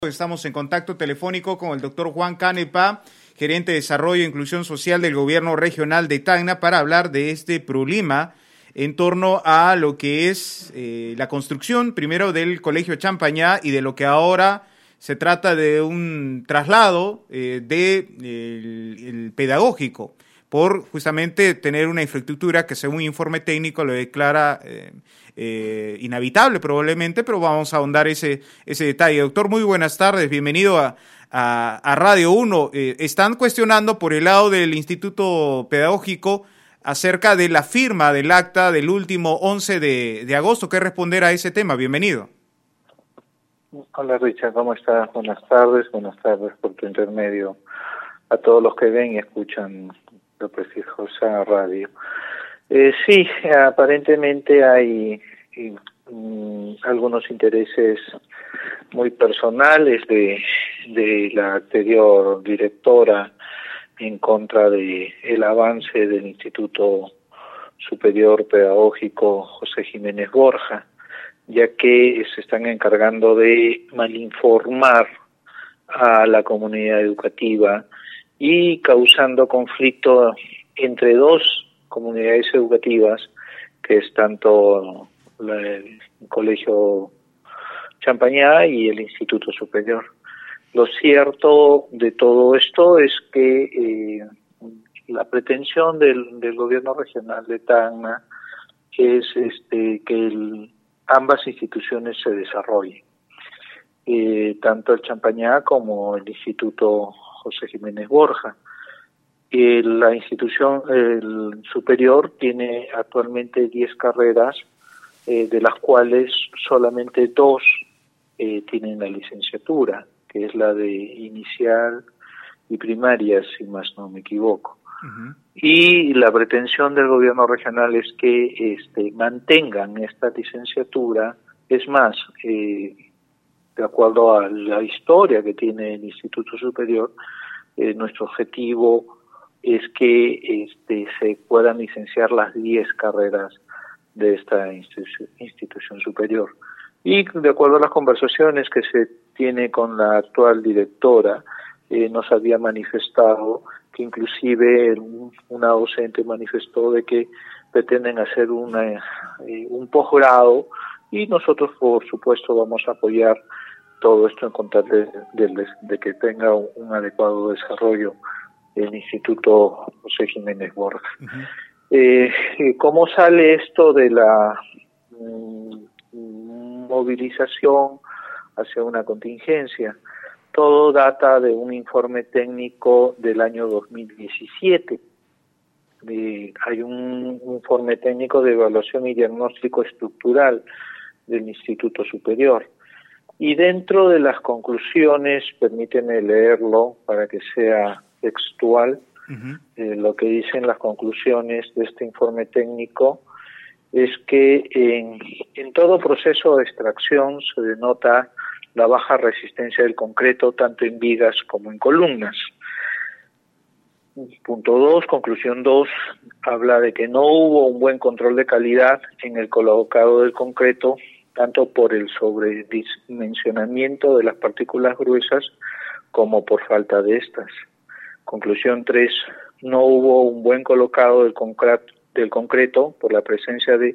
Estamos en contacto telefónico con el doctor Juan Canepa, gerente de Desarrollo e Inclusión Social del Gobierno Regional de Tacna, para hablar de este problema en torno a lo que es la construcción, primero del Colegio Champañá, y de lo que ahora se trata de un traslado el pedagógico, por justamente tener una infraestructura que, según informe técnico, lo declara inhabitable probablemente, pero vamos a ahondar ese detalle. Doctor, muy buenas tardes, bienvenido a Radio 1. Están cuestionando por el lado del Instituto Pedagógico acerca de la firma del acta del último 11 de agosto. ¿Qué responder a ese tema? Bienvenido. Hola Richard, ¿cómo estás? Buenas tardes por tu intermedio a todos los que ven y escuchan la prestigiosa radio. Sí, aparentemente hay algunos intereses muy personales de la anterior directora en contra de el avance del Instituto Superior Pedagógico José Jiménez Borja, ya que se están encargando de malinformar a la comunidad educativa y causando conflicto entre dos comunidades educativas, que es tanto el Colegio Champañá y el Instituto Superior. Lo cierto de todo esto es que la pretensión del gobierno regional de Tacna es que ambas instituciones se desarrollen, tanto el Champañá como el Instituto José Jiménez Borja. La institución el superior tiene actualmente 10 carreras, de las cuales solamente 2 tienen la licenciatura, que es la de inicial y primaria, si más no me equivoco. Uh-huh. Y la pretensión del gobierno regional es que mantengan esta licenciatura. Es más, de acuerdo a la historia que tiene el Instituto Superior, nuestro objetivo es que se puedan licenciar las 10 carreras de esta institución superior. Y de acuerdo a las conversaciones que se tiene con la actual directora, nos había manifestado que inclusive una docente manifestó de que pretenden hacer un posgrado, y nosotros por supuesto vamos a apoyar todo esto en contra de que tenga un adecuado desarrollo el Instituto José Jiménez Borja. Uh-huh. ¿Cómo sale esto de la movilización hacia una contingencia? Todo data de un informe técnico del año 2017. Hay un informe técnico de evaluación y diagnóstico estructural del Instituto Superior. Y dentro de las conclusiones, permíteme leerlo para que sea textual. Uh-huh. Lo que dicen las conclusiones de este informe técnico es que en todo proceso de extracción se denota la baja resistencia del concreto, tanto en vigas como en columnas. Punto 2, conclusión 2, habla de que no hubo un buen control de calidad en el colocado del concreto, tanto por el sobredimensionamiento de las partículas gruesas como por falta de estas. Conclusión 3, no hubo un buen colocado del concreto por la presencia de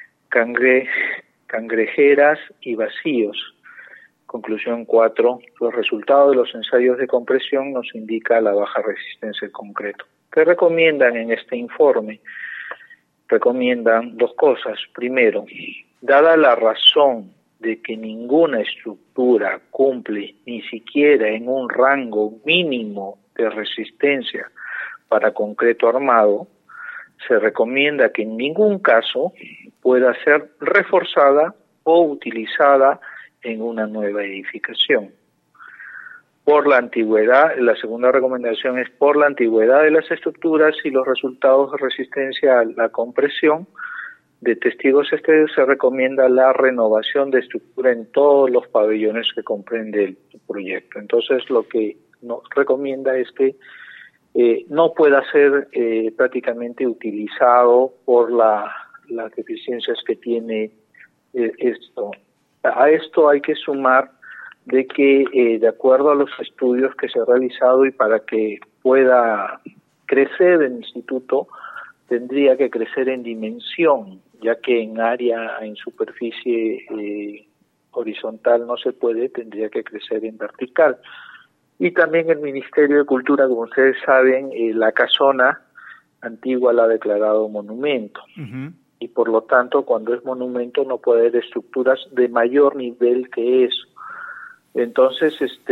cangrejeras y vacíos. Conclusión 4, los resultados de los ensayos de compresión nos indica la baja resistencia del concreto. ¿Qué recomiendan en este informe? Recomiendan 2 cosas. Primero, dada la razón de que ninguna estructura cumple ni siquiera en un rango mínimo de resistencia para concreto armado, se recomienda que en ningún caso pueda ser reforzada o utilizada en una nueva edificación. Por la antigüedad, la segunda recomendación es por la antigüedad de las estructuras y los resultados de resistencia a la compresión de testigos exteriores, se recomienda la renovación de estructura en todos los pabellones que comprende el proyecto. Entonces, lo que nos recomienda es que no pueda ser prácticamente utilizado por las deficiencias que tiene esto. A esto hay que sumar de que de acuerdo a los estudios que se han realizado y para que pueda crecer el instituto, tendría que crecer en dimensión, ya que en área, en superficie horizontal no se puede, tendría que crecer en vertical. Y también el Ministerio de Cultura, como ustedes saben, la casona antigua la ha declarado monumento. Uh-huh. Y por lo tanto, cuando es monumento no puede haber estructuras de mayor nivel que eso. Entonces,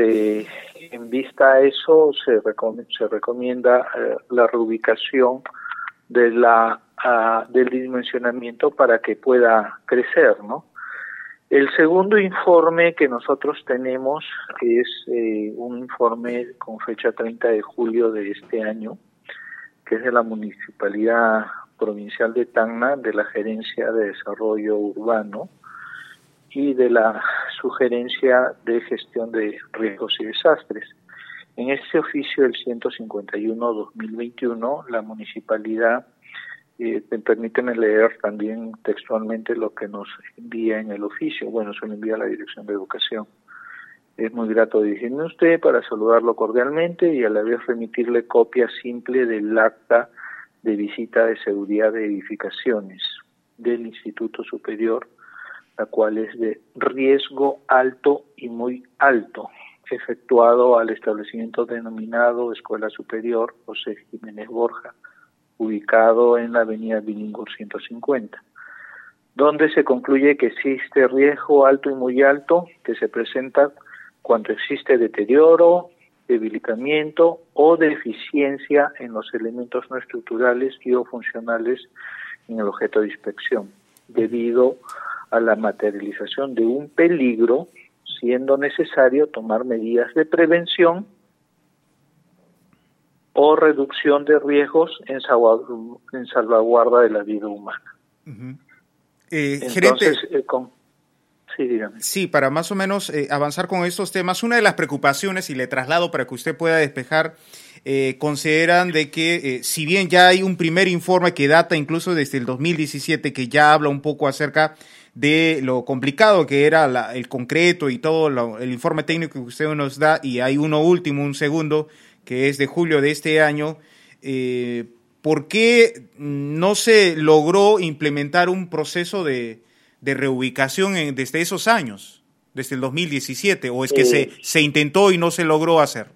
en vista a eso, se recomienda la reubicación de del dimensionamiento para que pueda crecer, ¿no? El segundo informe que nosotros tenemos es un informe con fecha 30 de julio de este año, que es de la Municipalidad Provincial de Tacna, de la Gerencia de Desarrollo Urbano y de la Sugerencia de Gestión de Riesgos y Desastres. En este oficio del 151-2021, la municipalidad, permíteme leer también textualmente lo que nos envía en el oficio. Bueno, se lo envía a la Dirección de Educación. Es muy grato dirigirme a usted para saludarlo cordialmente y a la vez remitirle copia simple del acta de visita de seguridad de edificaciones del Instituto Superior, la cual es de riesgo alto y muy alto, efectuado al establecimiento denominado Escuela Superior José Jiménez Borja, ubicado en la avenida Bilingüe 150, donde se concluye que existe riesgo alto y muy alto que se presenta cuando existe deterioro, debilitamiento o deficiencia en los elementos no estructurales y o funcionales en el objeto de inspección, debido a la materialización de un peligro, siendo necesario tomar medidas de prevención o reducción de riesgos en salvaguarda de la vida humana. Uh-huh. Entonces, gerente, sí, dígame. Sí, para más o menos avanzar con estos temas, una de las preocupaciones, y le traslado para que usted pueda despejar, consideran de que si bien ya hay un primer informe que data incluso desde el 2017, que ya habla un poco acerca de lo complicado que era el concreto y todo el informe técnico que usted nos da, y hay uno último, un segundo, que es de julio de este año, ¿por qué no se logró implementar un proceso de reubicación desde esos años, desde el 2017, o es que se intentó y no se logró hacer?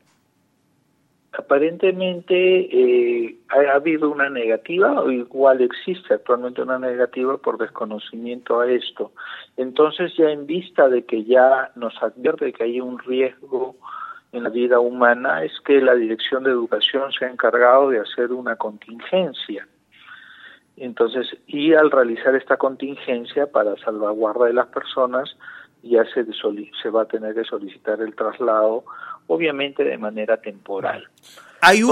Aparentemente ha habido una negativa, o igual existe actualmente una negativa por desconocimiento a esto. Entonces, ya en vista de que ya nos advierte que hay un riesgo en la vida humana, es que la Dirección de Educación se ha encargado de hacer una contingencia. Entonces, y al realizar esta contingencia para salvaguarda de las personas, ya se va a tener que solicitar el traslado, obviamente de manera temporal. Hay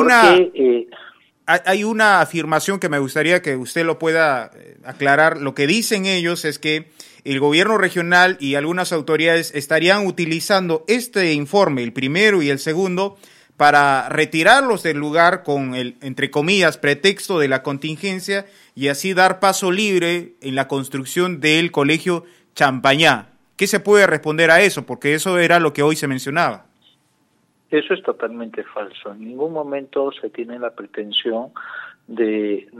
una afirmación que me gustaría que usted lo pueda aclarar. Lo que dicen ellos es que el gobierno regional y algunas autoridades estarían utilizando este informe, el primero y el segundo, para retirarlos del lugar con el, entre comillas, pretexto de la contingencia y así dar paso libre en la construcción del Colegio Champañá. ¿Qué se puede responder a eso? Porque eso era lo que hoy se mencionaba. Eso es totalmente falso. En ningún momento se tiene la pretensión de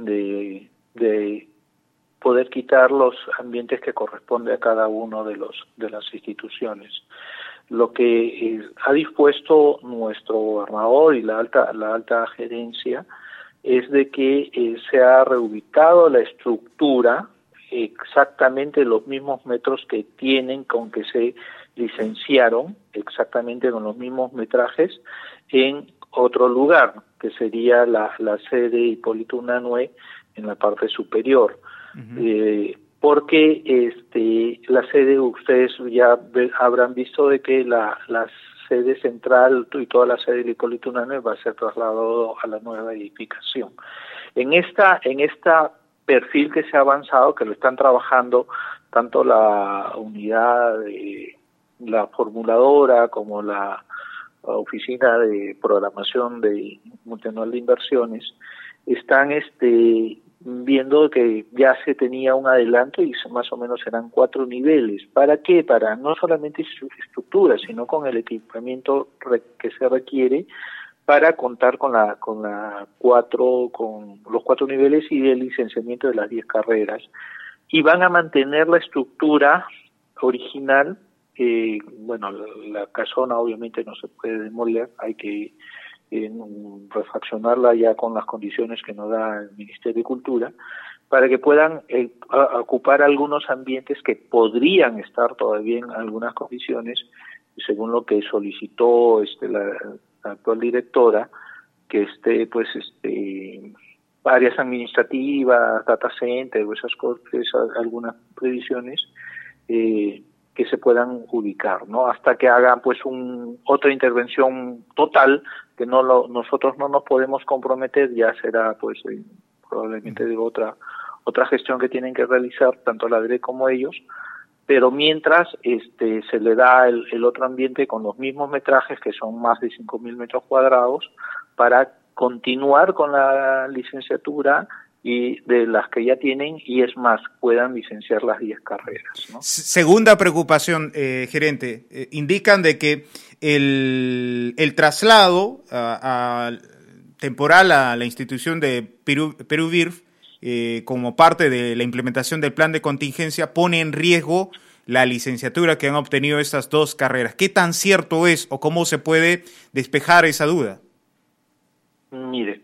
poder quitar los ambientes que corresponde a cada uno de las instituciones. Lo que ha dispuesto nuestro gobernador y la alta gerencia es de que se ha reubicado la estructura exactamente los mismos metros que tienen con que se licenciaron, exactamente con los mismos metrajes, en otro lugar, que sería la sede Hipólito Unanue en la parte superior. Uh-huh. Porque la sede, ustedes ya habrán visto de que la sede central y toda la sede de Hipólito Unanue va a ser trasladado a la nueva edificación. En esta perfil que se ha avanzado, que lo están trabajando tanto la unidad de la formuladora como la oficina de programación de multianual de inversiones, están viendo que ya se tenía un adelanto y más o menos serán 4 niveles. ¿Para qué? Para no solamente estructura, sino con el equipamiento que se requiere para contar con los 4 niveles y el licenciamiento de las 10 carreras. Y van a mantener la estructura original. Bueno, la casona obviamente no se puede demoler, hay que refaccionarla ya con las condiciones que nos da el Ministerio de Cultura, para que puedan ocupar algunos ambientes que podrían estar todavía en algunas condiciones, según lo que solicitó la actual directora, que esté áreas administrativas, data center, esas cosas, algunas previsiones que se puedan ubicar, ¿no? Hasta que hagan pues otra intervención total, que nosotros no nos podemos comprometer, ya será pues probablemente de otra gestión que tienen que realizar tanto la DRE como ellos, pero mientras se le da el otro ambiente con los mismos metrajes, que son más de 5.000 metros cuadrados, para continuar con la licenciatura y de las que ya tienen, y es más, puedan licenciar las 10 carreras, ¿no? Segunda preocupación, gerente, indican de que el traslado temporal a la institución de Perú-BIRF como parte de la implementación del plan de contingencia pone en riesgo la licenciatura que han obtenido estas 2 carreras. ¿Qué tan cierto es o cómo se puede despejar esa duda? Mire,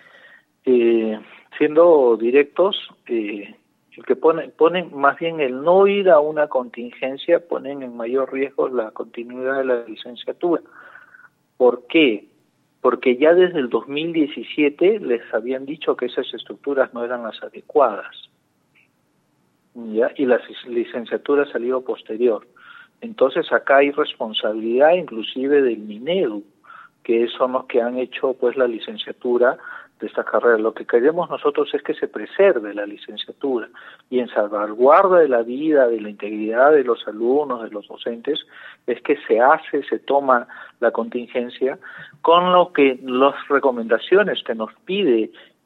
siendo directos, el que ponen más bien el no ir a una contingencia, ponen en mayor riesgo la continuidad de la licenciatura. ¿Por qué? Porque ya desde el 2017 les habían dicho que esas estructuras no eran las adecuadas, ¿ya? Y la licenciatura salió posterior. Entonces acá hay responsabilidad inclusive del Minedu, que son los que han hecho pues la licenciatura de esta carrera. Lo que queremos nosotros es que se preserve la licenciatura, y en salvaguarda de la vida, de la integridad de los alumnos, de los docentes, es que se toma la contingencia con las recomendaciones que nos pide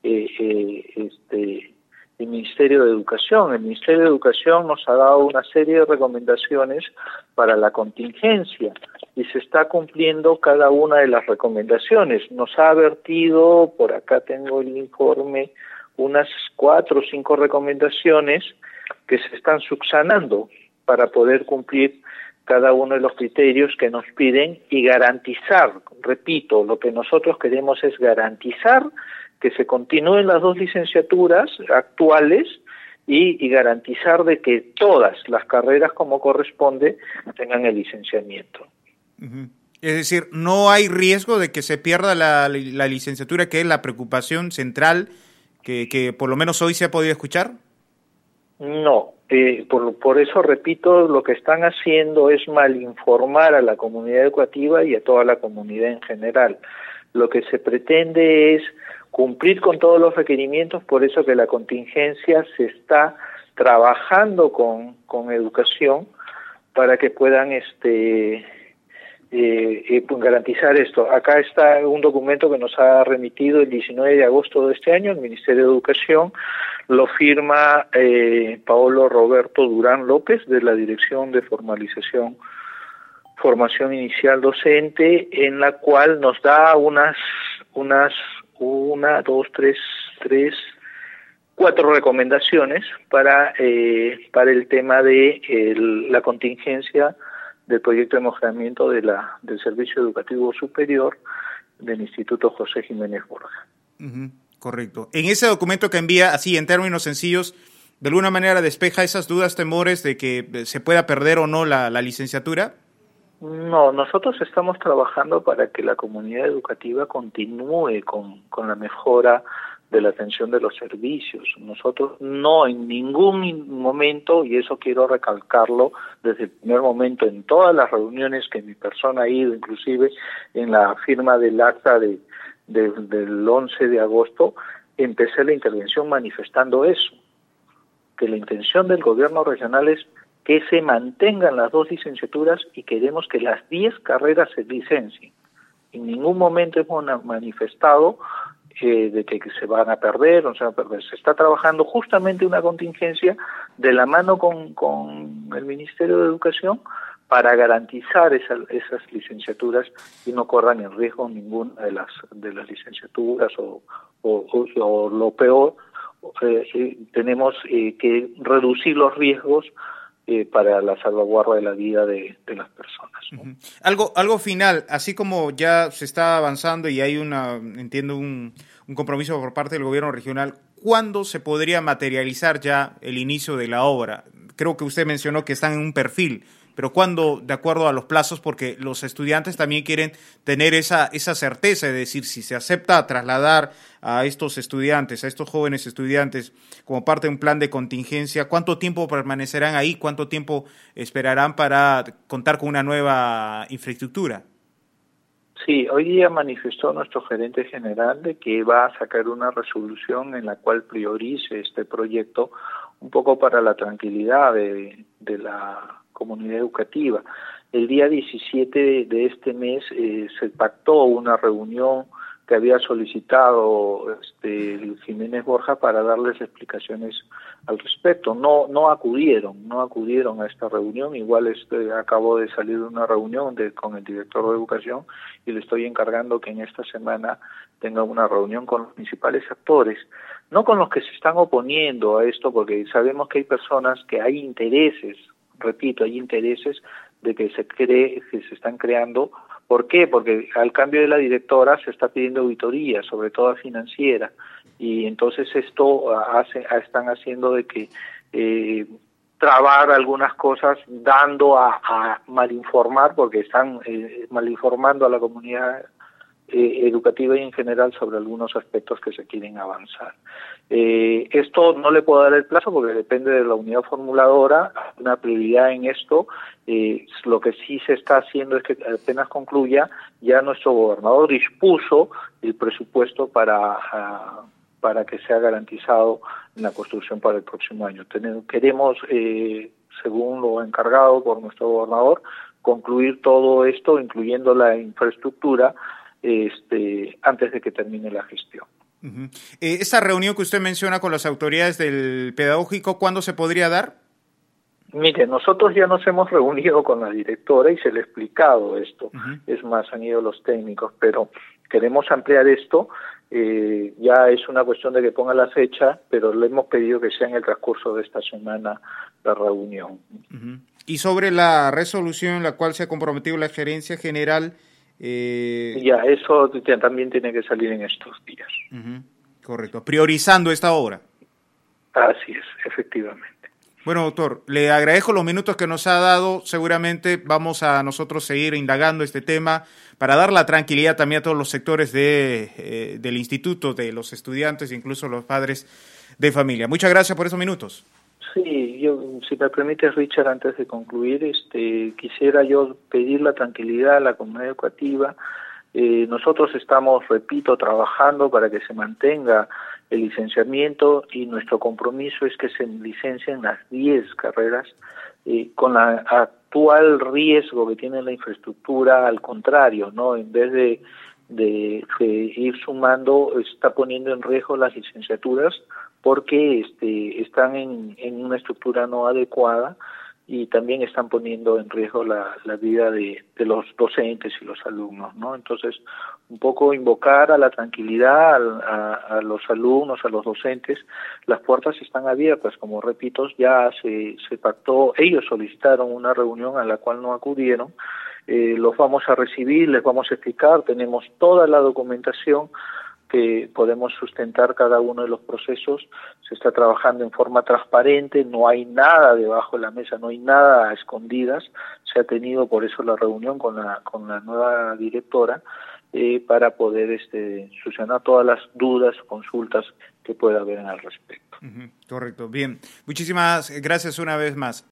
el Ministerio de Educación. El Ministerio de Educación nos ha dado una serie de recomendaciones para la contingencia y se está cumpliendo cada una de las recomendaciones. Nos ha advertido, por acá tengo el informe, unas 4 o 5 recomendaciones que se están subsanando para poder cumplir cada uno de los criterios que nos piden y garantizar, repito, lo que nosotros queremos es garantizar que se continúen las 2 licenciaturas actuales y garantizar de que todas las carreras como corresponde tengan el licenciamiento. Uh-huh. Es decir, ¿no hay riesgo de que se pierda la licenciatura, que es la preocupación central que por lo menos hoy se ha podido escuchar? No, por eso repito, lo que están haciendo es malinformar a la comunidad educativa y a toda la comunidad en general. Lo que se pretende es cumplir con todos los requerimientos, por eso que la contingencia se está trabajando con educación para que puedan garantizar esto. Acá está un documento que nos ha remitido el 19 de agosto de este año el Ministerio de Educación, lo firma Paolo Roberto Durán López, de la Dirección de Formación Inicial Docente, en la cual nos da cuatro recomendaciones para el tema de la contingencia del proyecto de mejoramiento del Servicio Educativo Superior del Instituto José Jiménez Borja. Uh-huh, correcto. En ese documento que envía, así en términos sencillos, ¿de alguna manera despeja esas dudas, temores de que se pueda perder o no la licenciatura? No, nosotros estamos trabajando para que la comunidad educativa continúe con la mejora de la atención de los servicios. Nosotros no en ningún momento, y eso quiero recalcarlo desde el primer momento en todas las reuniones que mi persona ha ido, inclusive en la firma del acta del 11 de agosto, empecé la intervención manifestando eso, que la intención del gobierno regional es que se mantengan las 2 licenciaturas y queremos que las 10 carreras se licencien. En ningún momento hemos manifestado de que se van a perder, no se van a perder. Se está trabajando justamente una contingencia de la mano con el Ministerio de Educación para garantizar esas licenciaturas y no corran en riesgo ninguna de las licenciaturas o lo peor, tenemos que reducir los riesgos para la salvaguarda de la vida de las personas, ¿no? Algo final, así como ya se está avanzando y hay entiendo un compromiso por parte del gobierno regional, ¿cuándo se podría materializar ya el inicio de la obra? Creo que usted mencionó que están en un perfil, pero ¿cuándo, de acuerdo a los plazos? Porque los estudiantes también quieren tener esa certeza de decir, si se acepta trasladar a estos estudiantes, a estos jóvenes estudiantes, como parte de un plan de contingencia, ¿cuánto tiempo permanecerán ahí? ¿Cuánto tiempo esperarán para contar con una nueva infraestructura? Sí, hoy día manifestó nuestro gerente general de que va a sacar una resolución en la cual priorice este proyecto un poco para la tranquilidad de la comunidad educativa. El día 17 de este mes se pactó una reunión que había solicitado Jiménez Borja para darles explicaciones al respecto. No acudieron a esta reunión. Igual acabo de salir de una reunión con el director de educación y le estoy encargando que en esta semana tenga una reunión con los principales actores, no con los que se están oponiendo a esto, porque sabemos que hay personas que hay intereses, repito, hay intereses de que se están creando. ¿Por qué? Porque al cambio de la directora se está pidiendo auditoría, sobre todo financiera, y entonces esto están haciendo de que trabar algunas cosas, dando a malinformar, porque están malinformando a la comunidad educativa y en general sobre algunos aspectos que se quieren avanzar. Esto no le puedo dar el plazo porque depende de la unidad formuladora, una prioridad en esto. Lo que sí se está haciendo es que apenas concluya, ya nuestro gobernador dispuso el presupuesto para que sea garantizado en la construcción para el próximo año. Queremos, según lo encargado por nuestro gobernador, concluir todo esto, incluyendo la infraestructura, antes de que termine la gestión. Esa reunión que usted menciona con las autoridades del pedagógico, ¿cuándo se podría dar? Mire, nosotros ya nos hemos reunido con la directora y se le ha explicado esto. Es más, han ido los técnicos, pero queremos ampliar esto. Ya es una cuestión de que ponga la fecha, pero le hemos pedido que sea en el transcurso de esta semana la reunión. Y sobre la resolución en la cual se ha comprometido la gerencia general, ya, eso también tiene que salir en estos días. Correcto, priorizando esta obra. Así es, efectivamente. Bueno, doctor, le agradezco los minutos que nos ha dado. Seguramente vamos a nosotros seguir indagando este tema para dar la tranquilidad también a todos los sectores del instituto, de los estudiantes, incluso los padres de familia. Muchas gracias por esos minutos. Sí, yo, si me permites, Richard, antes de concluir, quisiera yo pedir la tranquilidad a la comunidad educativa. Nosotros estamos, repito, trabajando para que se mantenga el licenciamiento y nuestro compromiso es que se licencien las 10 carreras con la actual riesgo que tiene la infraestructura, al contrario, ¿no? En vez de ir sumando, está poniendo en riesgo las licenciaturas porque están en una estructura no adecuada y también están poniendo en riesgo la vida de los docentes y los alumnos, ¿no? Entonces, un poco invocar a la tranquilidad a los alumnos, a los docentes. Las puertas están abiertas, como repito, ya se pactó, ellos solicitaron una reunión a la cual no acudieron. Los vamos a recibir, les vamos a explicar, tenemos toda la documentación que podemos sustentar cada uno de los procesos. Se está trabajando en forma transparente, no hay nada debajo de la mesa, no hay nada a escondidas. Se ha tenido por eso la reunión con la nueva directora para poder solucionar todas las dudas, consultas que pueda haber al respecto. Correcto, bien. Muchísimas gracias una vez más.